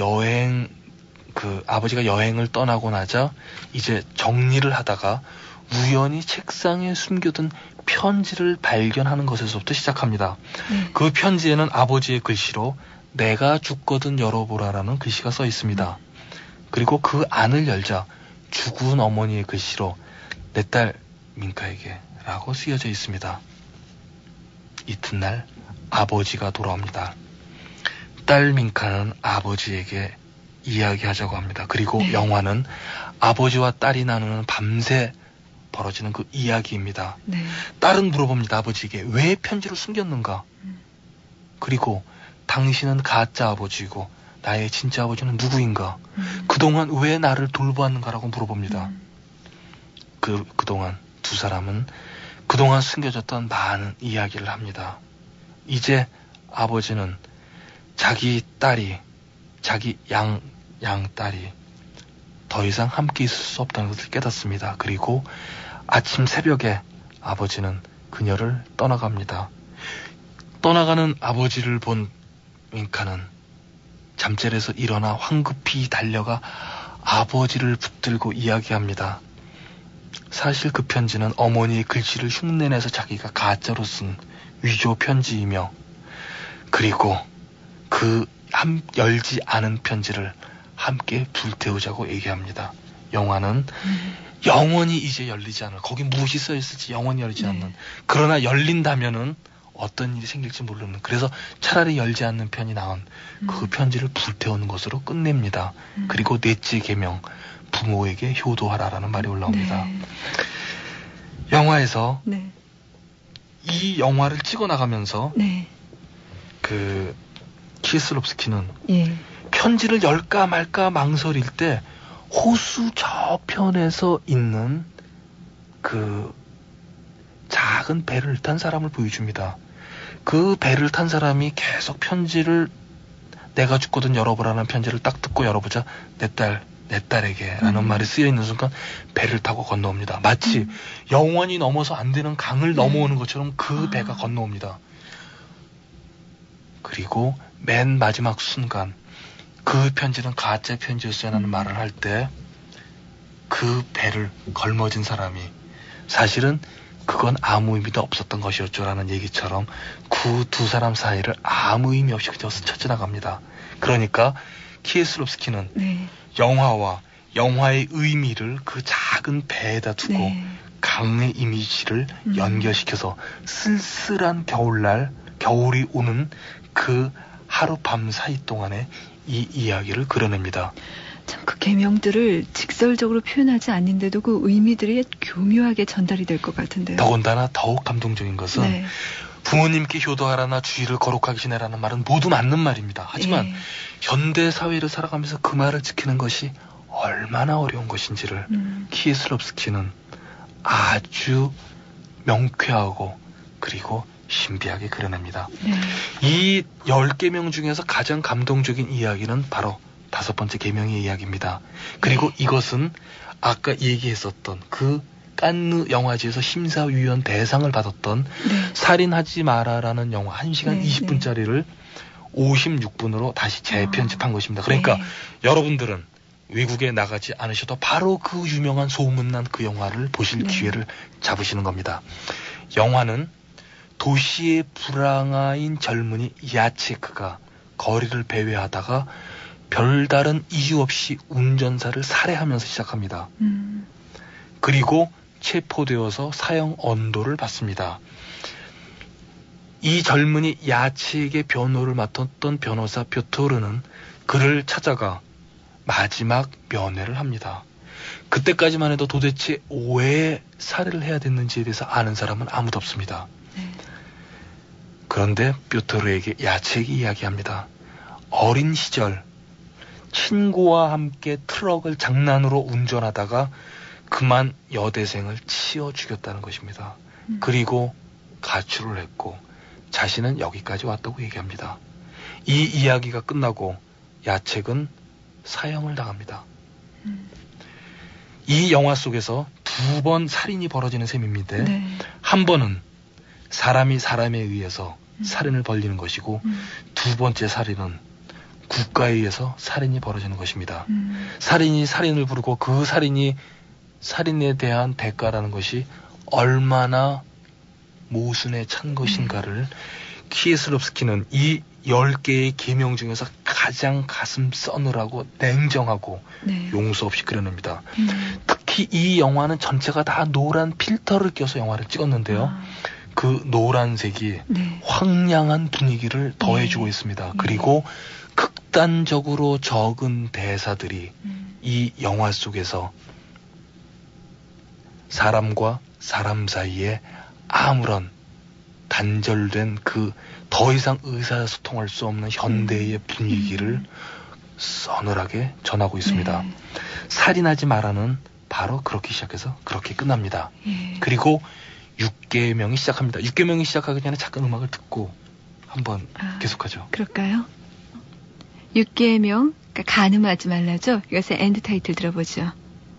여행을 떠나고 나자 이제 정리를 하다가 우연히 책상에 숨겨둔 편지를 발견하는 것에서부터 시작합니다. 그 편지에는 아버지의 글씨로 내가 죽거든 열어보라라는 글씨가 써 있습니다. 그리고 그 안을 열자 죽은 어머니의 글씨로 내 딸 민카에게 라고 쓰여져 있습니다. 이튿날 아버지가 돌아옵니다. 딸 민카는 아버지에게 이야기하자고 합니다. 그리고 영화는 아버지와 딸이 나누는 밤새 벌어지는 그 이야기입니다. 네. 딸은 물어봅니다. 아버지에게 왜 편지를 숨겼는가? 그리고 당신은 가짜 아버지이고 나의 진짜 아버지는 누구인가? 그동안 왜 나를 돌보았는가라고 물어봅니다. 그동안 두 사람은 그동안 숨겨졌던 많은 이야기를 합니다. 이제 아버지는 자기 딸이 자기 양딸이 더 이상 함께 있을 수 없다는 것을 깨닫습니다. 그리고 아침 새벽에 아버지는 그녀를 떠나갑니다. 떠나가는 아버지를 본 민카는 잠자리에서 일어나 황급히 달려가 아버지를 붙들고 이야기합니다. 사실 그 편지는 어머니의 글씨를 흉내내서 자기가 가짜로 쓴 위조 편지이며 그리고 그 열지 않은 편지를 함께 불태우자고 얘기합니다. 영화는 영원히 이제 열리지 않을, 거기 무엇이 써있을지 영원히 열리지 않는, 그러나 열린다면은 어떤 일이 생길지 모르는, 그래서 차라리 열지 않는 편이 나은 그 편지를 불태우는 것으로 끝냅니다. 그리고 넷째 계명, 부모에게 효도하라라는 말이 올라옵니다. 영화에서 이 영화를 찍어 나가면서 그 키슬롭스키는 편지를 열까 말까 망설일 때 호수 저편에서 있는 그 작은 배를 탄 사람을 보여줍니다. 그 배를 탄 사람이 계속 편지를 내가 죽거든 열어보라는 편지를 딱 듣고 열어보자 내 딸에게 라는 말이 쓰여있는 순간 배를 타고 건너옵니다. 마치 영원히 넘어서 안 되는 강을 넘어오는 것처럼 그 배가 건너옵니다. 그리고 맨 마지막 순간 그 편지는 가짜 편지였어요라는 말을 할 때 그 배를 걸머진 사람이 사실은 그건 아무 의미도 없었던 것이었죠 라는 얘기처럼 그 두 사람 사이를 아무 의미 없이 그저 스쳐 지나갑니다. 그러니까 키에슬롭스키는 영화와 영화의 의미를 그 작은 배에다 두고 강의 이미지를 연결시켜서 쓸쓸한 겨울이 오는 그 하룻밤 사이 동안에 이 이야기를 그려냅니다. 참 그 계명들을 직설적으로 표현하지 않는데도 그 의미들이 교묘하게 전달이 될 것 같은데요. 더군다나 더욱 감동적인 것은 부모님께 효도하라나 주의를 거룩하게 지내라는 말은 모두 맞는 말입니다. 하지만 현대 사회를 살아가면서 그 말을 지키는 것이 얼마나 어려운 것인지를 키슬롭스키는 아주 명쾌하고 그리고 신비하게 그려냅니다. 이 10계명 중에서 가장 감동적인 이야기는 바로 5번째 계명의 이야기입니다. 그리고 이것은 아까 얘기했었던 그 깐느 영화제에서 심사위원 대상을 받았던 살인하지 마라라는 영화 1시간 20분짜리를 56분으로 다시 재편집한 것입니다. 그러니까 여러분들은 외국에 나가지 않으셔도 바로 그 유명한 소문난 그 영화를 보실 기회를 잡으시는 겁니다. 영화는 도시의 불황아인 젊은이 야체크가 거리를 배회하다가 별다른 이유 없이 운전사를 살해하면서 시작합니다. 그리고 체포되어서 사형 언도를 받습니다. 이 젊은이 야체크의 변호를 맡았던 변호사 뾰토르는 그를 찾아가 마지막 면회를 합니다. 그때까지만 해도 도대체 왜 살해를 해야 됐는지에 대해서 아는 사람은 아무도 없습니다. 그런데 뾰토르에게 야체크가 이야기합니다. 어린 시절 친구와 함께 트럭을 장난으로 운전하다가 그만 여대생을 치어 죽였다는 것입니다. 그리고 가출을 했고 자신은 여기까지 왔다고 얘기합니다. 이 이야기가 끝나고 야책은 사형을 당합니다. 이 영화 속에서 2번 살인이 벌어지는 셈입니다. 한 번은 사람이 사람에 의해서 살인을 벌이는 것이고 2번째 살인은 국가에 의해서 살인이 벌어지는 것입니다. 살인이 살인을 부르고 그 살인이 살인에 대한 대가라는 것이 얼마나 모순에 찬 것인가를 키슬롭스키는 이 10개의 계명 중에서 가장 가슴 써느라고 냉정하고 용서 없이 그려냅니다. 특히 이 영화는 전체가 다 노란 필터를 껴서 영화를 찍었는데요. 그 노란색이 황량한 분위기를 더해주고 있습니다. 그리고 극단적으로 적은 대사들이 이 영화 속에서 사람과 사람 사이에 아무런 단절된 그 더 이상 의사소통할 수 없는 현대의 분위기를 서늘하게 전하고 있습니다. 살인하지 마라는 바로 그렇게 시작해서 그렇게 끝납니다. 그리고 6계명이 시작합니다. 6계명이 시작하기 전에 잠깐 음악을 듣고 한번 계속하죠. 그럴까요? 6계명, 그러니까 간음하지 말라죠. 이것의 엔드 타이틀 들어보죠.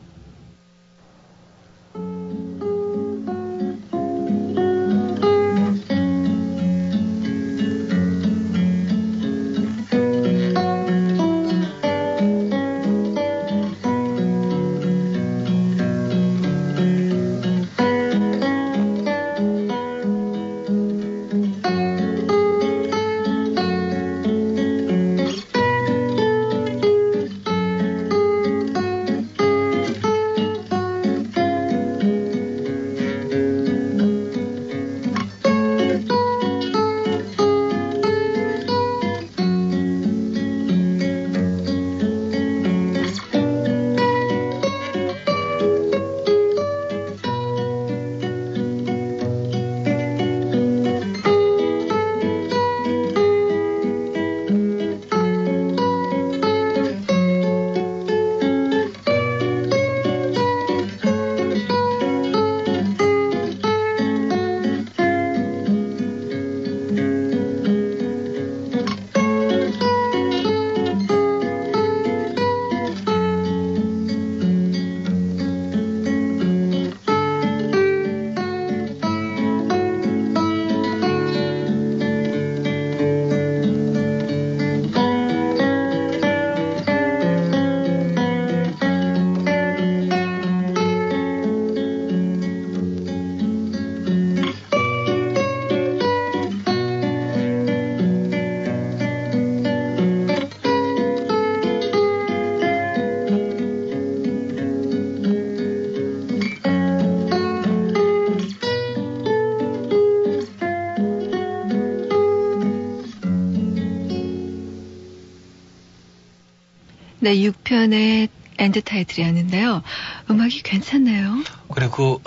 네, 6편의 엔드 타이틀이었는데요. 음악이 괜찮네요. 그리고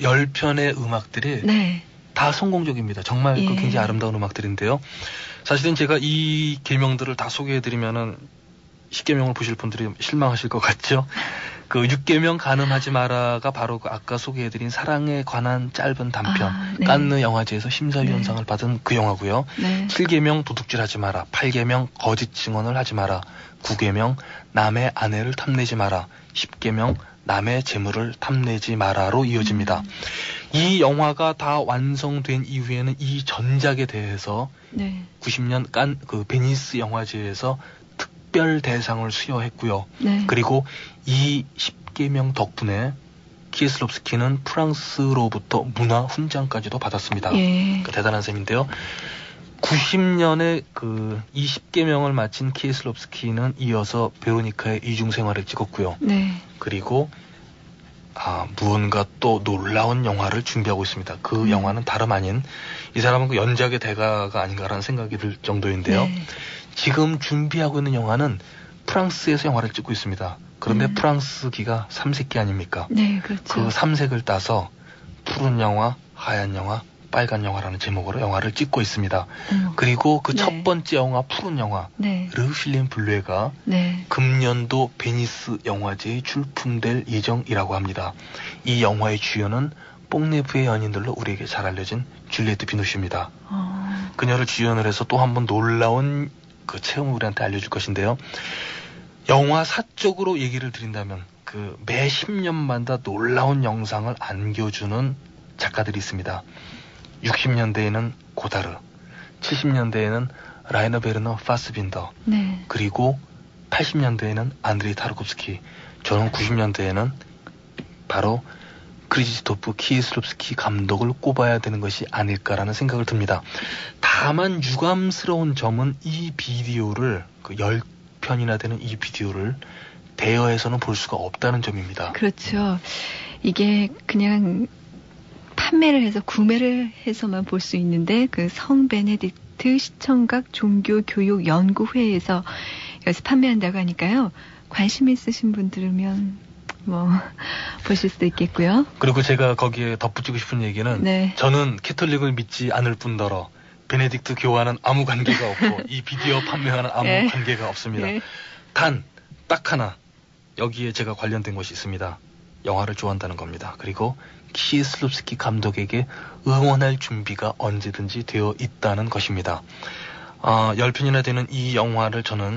10편의 음악들이 다 성공적입니다. 정말 그 굉장히 아름다운 음악들인데요. 사실은 제가 이 계명들을 다 소개해드리면은 10계명을 보실 분들이 실망하실 것 같죠? 그 6계명 간음하지 마라가 바로 그 아까 소개해드린 사랑에 관한 짧은 단편 네. 깐느 영화제에서 심사위원상을 받은 그 영화고요. 네. 7계명 도둑질하지 마라, 8계명 거짓 증언을 하지 마라, 9계명 남의 아내를 탐내지 마라, 10계명 남의 재물을 탐내지 마라로 이어집니다. 이 영화가 다 완성된 이후에는 이 전작에 대해서 네. 90년 그 베니스 영화제에서 특별 대상을 수여했고요. 네. 그리고 이 10계명 덕분에 키에슬롭스키는 프랑스로부터 문화 훈장까지도 받았습니다. 예. 대단한 셈인데요. 90년에 그 20계명을 마친 키에슬롭스키는 이어서 베로니카의 이중 생활을 찍었고요. 네. 그리고 무언가 또 놀라운 영화를 준비하고 있습니다. 그 영화는 다름 아닌 이 사람은 그 연작의 대가가 아닌가라는 생각이 들 정도인데요. 네. 지금 준비하고 있는 영화는 프랑스에서 영화를 찍고 있습니다. 그런데 프랑스기가 삼색기 아닙니까? 네, 그렇죠. 그 삼색을 따서 푸른 영화, 하얀 영화, 빨간 영화라는 제목으로 영화를 찍고 있습니다. 그리고 그 첫 번째 영화 푸른 영화 르필린 블루에가 네. 금년도 베니스 영화제에 출품될 예정이라고 합니다. 이 영화의 주연은 뽕네프의 연인들로 우리에게 잘 알려진 줄리에트 비노시입니다. 그녀를 주연을 해서 또 한 번 놀라운 그 체험을 우리한테 알려줄 것인데요. 영화 사적으로 얘기를 드린다면 그 매 10년마다 놀라운 영상을 안겨주는 작가들이 있습니다. 60년대에는 고다르, 70년대에는 라이너 베르너 파스빈더, 네. 그리고 80년대에는 안드레이 타르콥스키, 저는 90년대에는 바로 크리지스토프 키에슬롭스키 감독을 꼽아야 되는 것이 아닐까라는 생각을 듭니다. 다만 유감스러운 점은 이 비디오를 그 10편이나 되는 이 비디오를 대여해서는 볼 수가 없다는 점입니다. 그렇죠. 이게 그냥 판매를 해서 구매를 해서만 볼 수 있는데 그 성 베네딕트 시청각 종교교육연구회에서 여기서 판매한다고 하니까요. 관심 있으신 분들이면 보실 수도 있겠고요. 그리고 제가 거기에 덧붙이고 싶은 얘기는 네. 저는 캐톨릭을 믿지 않을 뿐더러 베네딕트 교와는 아무 관계가 없고 이 비디오 판매와는 아무 네. 관계가 없습니다. 네. 딱 하나 여기에 제가 관련된 것이 있습니다. 영화를 좋아한다는 겁니다. 그리고 키에슬롭스키 감독에게 응원할 준비가 언제든지 되어 있다는 것입니다. 10편이나 되는 이 영화를 저는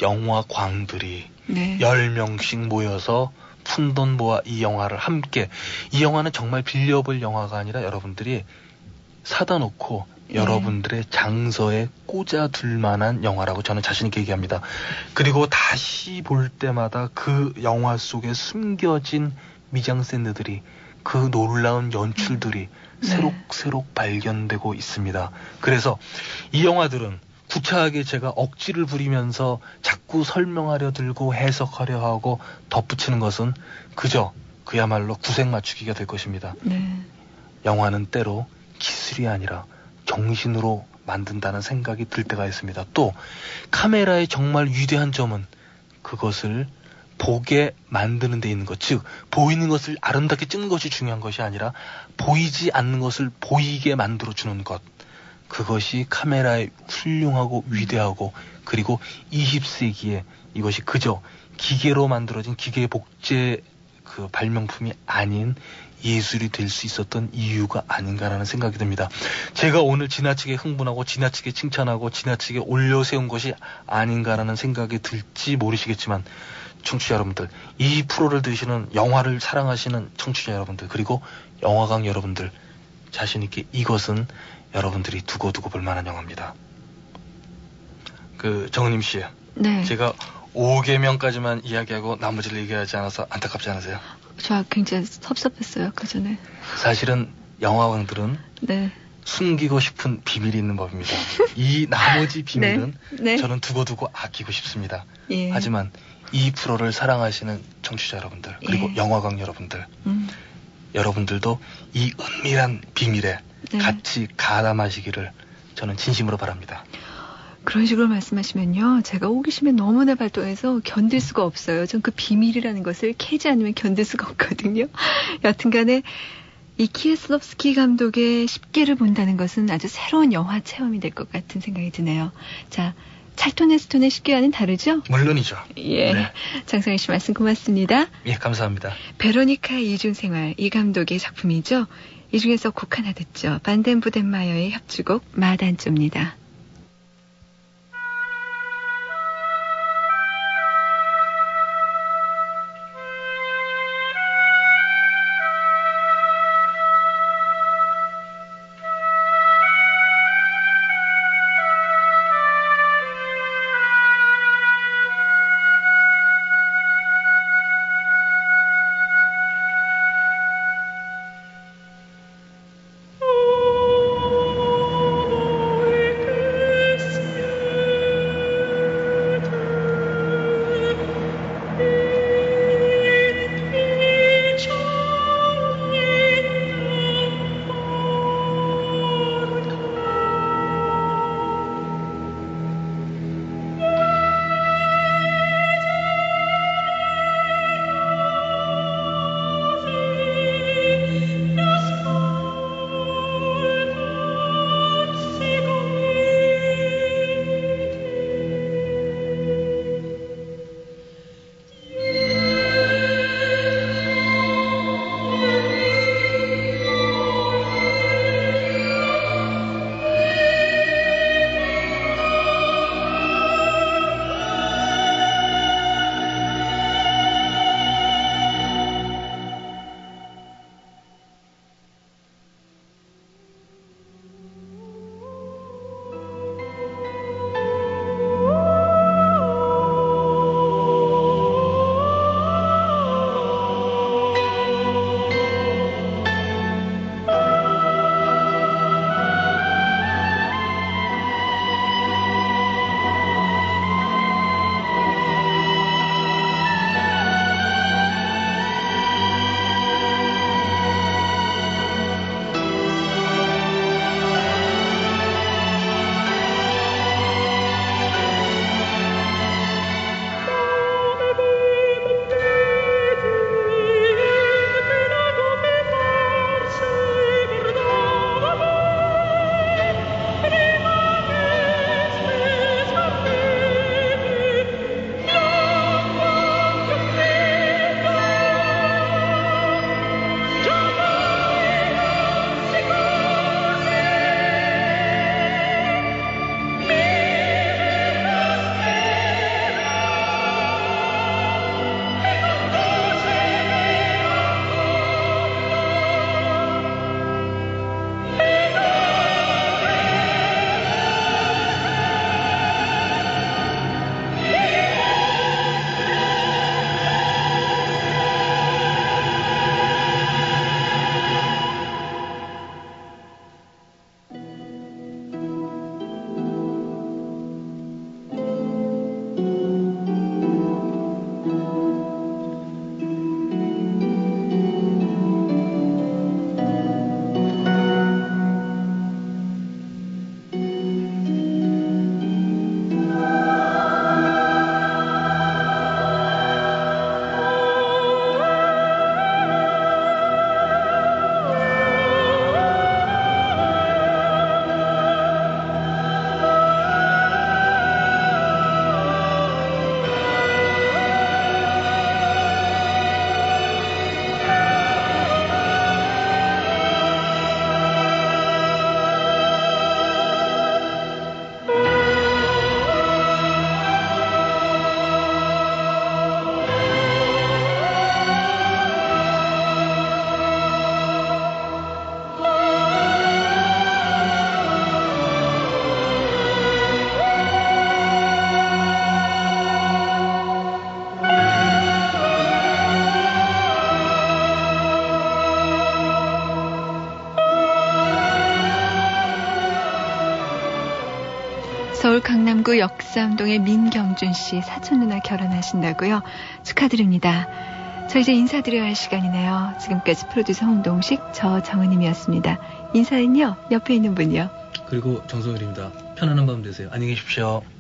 영화광들이 10명씩 모여서 푼돈 모아 이 영화를 함께, 이 영화는 정말 빌려볼 영화가 아니라 여러분들이 사다 놓고 여러분들의 장서에 꽂아둘 만한 영화라고 저는 자신 있게 얘기합니다. 그리고 다시 볼 때마다 그 영화 속에 숨겨진 미장센느들이, 그 놀라운 연출들이 새록새록 발견되고 있습니다. 그래서 이 영화들은 구차하게 제가 억지를 부리면서 자꾸 설명하려 들고 해석하려 하고 덧붙이는 것은 그저 그야말로 구색 맞추기가 될 것입니다. 영화는 때로 기술이 아니라 정신으로 만든다는 생각이 들 때가 있습니다. 또 카메라의 정말 위대한 점은 그것을 보게 만드는 데 있는 것, 즉 보이는 것을 아름답게 찍는 것이 중요한 것이 아니라 보이지 않는 것을 보이게 만들어주는 것, 그것이 카메라의 훌륭하고 위대하고, 그리고 20세기에 이것이 그저 기계로 만들어진 기계 복제 그 발명품이 아닌 예술이 될 수 있었던 이유가 아닌가라는 생각이 듭니다. 제가 오늘 지나치게 흥분하고 지나치게 칭찬하고 지나치게 올려세운 것이 아닌가라는 생각이 들지 모르시겠지만, 청취자 여러분들, 이 프로를 들으시는, 영화를 사랑하시는 청취자 여러분들, 그리고 영화광 여러분들, 자신 있게 이것은 여러분들이 두고두고 볼 만한 영화입니다. 정은임 씨, 제가 5계명까지만 이야기하고 나머지를 얘기하지 않아서 안타깝지 않으세요? 저 굉장히 섭섭했어요, 그 전에. 사실은 영화광들은 숨기고 싶은 비밀이 있는 법입니다. 이 나머지 비밀은 저는 두고두고 아끼고 싶습니다. 하지만 이 프로를 사랑하시는 청취자 여러분들, 그리고 영화광 여러분들, 여러분들도 이 은밀한 비밀에 같이 가담하시기를 저는 진심으로 바랍니다. 그런 식으로 말씀하시면요, 제가 호기심에 너무나 발동해서 견딜 수가 없어요. 전 그 비밀이라는 것을 캐지 않으면 견딜 수가 없거든요. 여튼간에 이 키에슬롭스키 감독의 10개를 본다는 것은 아주 새로운 영화 체험이 될 것 같은 생각이 드네요. 자, 찰톤의 스톤의 쉽게와는 다르죠? 물론이죠. 예. 네. 장성희 씨 말씀 고맙습니다. 예, 감사합니다. 베로니카의 이중생활, 이 감독의 작품이죠. 이 중에서 곡 하나 듣죠. 반덴부덴마이어의 협주곡 마단조입니다. 서울 강남구 역삼동의 민경준 씨 사촌 누나 결혼하신다고요? 축하드립니다. 저 이제 인사드려야 할 시간이네요. 지금까지 프로듀서 홍동식, 저 정은임이었습니다. 인사는요, 옆에 있는 분이요. 그리고 정성일입니다. 편안한 밤 되세요. 안녕히 계십시오.